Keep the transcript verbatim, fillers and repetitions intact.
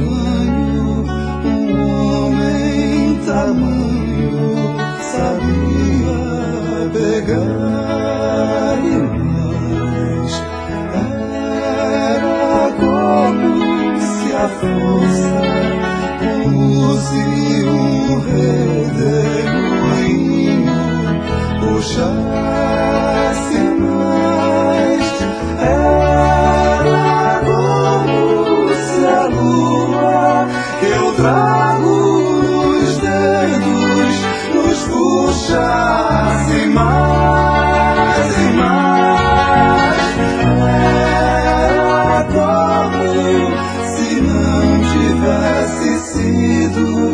tamanho, um homem tamanho, sabia pegar demais. Era como se a força conduzir um redemoinho puxasse mais. Era como se a lua que eu trago nos dedos nos puxasse mais e mais. Era como se não tivesse sido